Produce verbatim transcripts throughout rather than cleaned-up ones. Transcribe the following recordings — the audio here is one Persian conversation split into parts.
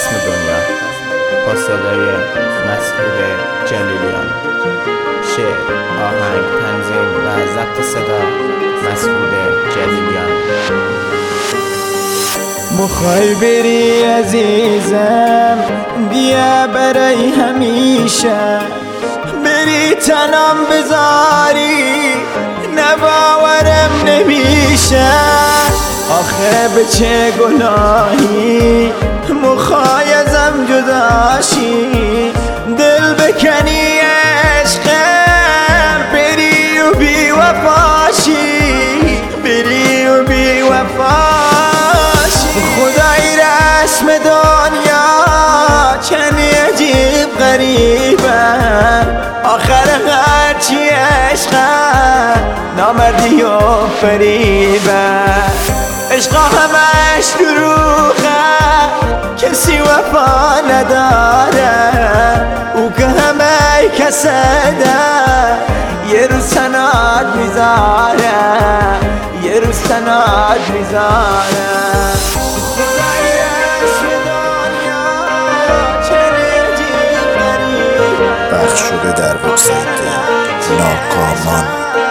رسم دنیا با صدای مسعود جلیلیان. شعر، آهنگ، تنظیم و ضبط صدا مسعود جلیلیان. مخوای بری عزیزم بیا برای همیشه، بری تنم بذاری نباورم نمیشه. آخه به چه گناهی مخوای ازم جداشی، دل بکنی عشقم بری و بی وفاشی، بری و بی وفاشی. خدای رسم دنیا چنی عجیب غریبه، آخر هرچی عشقم نامردی و فریبه. عشقا همش دروغه کسی وفا نداره، او که همه کسده یه روز تنات میذاره، یه روز تنات میذاره. خدای رسم دنیا چنی عجیب غریبه. بخش شده در وبسایت ناکامان.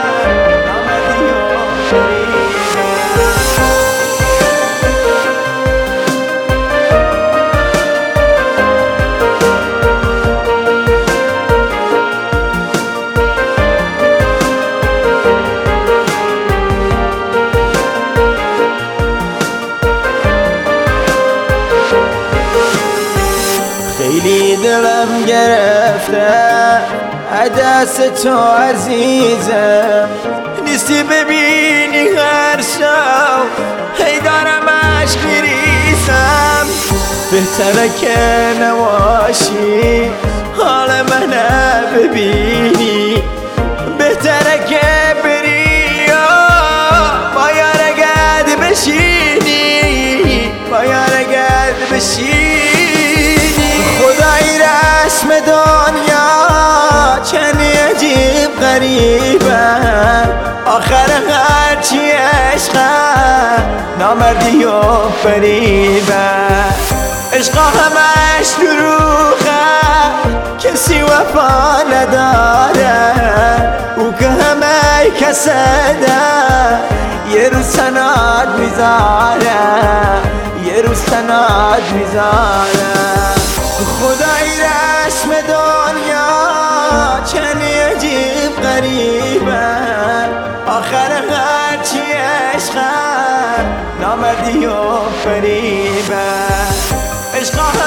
خیلی دلم گرفته دست تو عزیزم، نیستی ببینی هر شب هی دارم عشق میریزم. بهتره که نباشی حال منه ببینی، بهتره که بری با یار گرد بشینی، با یار گرد بشینی. خدای رسم دنیا چنی عجیب غریبه، آخر هرچی عشقم نامردی و فریبه. عشقا همش دروغه کسی وفا نداره، او که همه کسده یه روز تنات میذاره، یه روز تنات میذاره. خدای رسم دنیا چنی عجیب غریبه، آخر هرچی عشقم نامردی و فریبه. عشقا